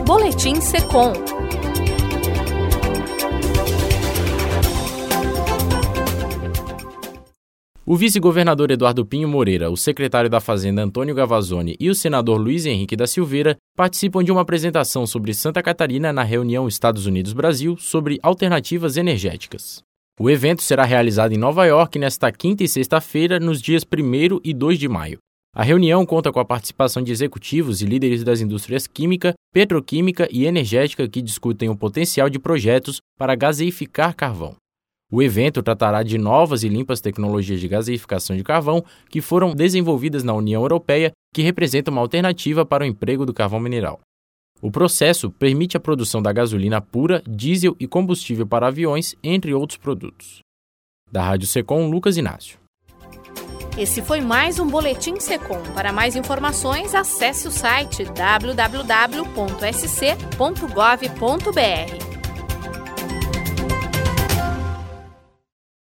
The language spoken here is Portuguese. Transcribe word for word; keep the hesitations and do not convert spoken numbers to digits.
Boletim Secom. O vice-governador Eduardo Pinho Moreira, o secretário da Fazenda Antônio Gavazzoni e o senador Luiz Henrique da Silveira participam de uma apresentação sobre Santa Catarina na reunião Estados Unidos-Brasil sobre alternativas energéticas. O evento será realizado em Nova York nesta quinta e sexta-feira, nos dias primeiro e dois de maio. A reunião conta com a participação de executivos e líderes das indústrias química, petroquímica e energética que discutem o potencial de projetos para gaseificar carvão. O evento tratará de novas e limpas tecnologias de gaseificação de carvão que foram desenvolvidas na União Europeia, que representam uma alternativa para o emprego do carvão mineral. O processo permite a produção da gasolina pura, diesel e combustível para aviões, entre outros produtos. Da Rádio Secom, Lucas Inácio. Esse foi mais um Boletim Secom. Para mais informações, acesse o site w w w ponto s c ponto gov ponto b r.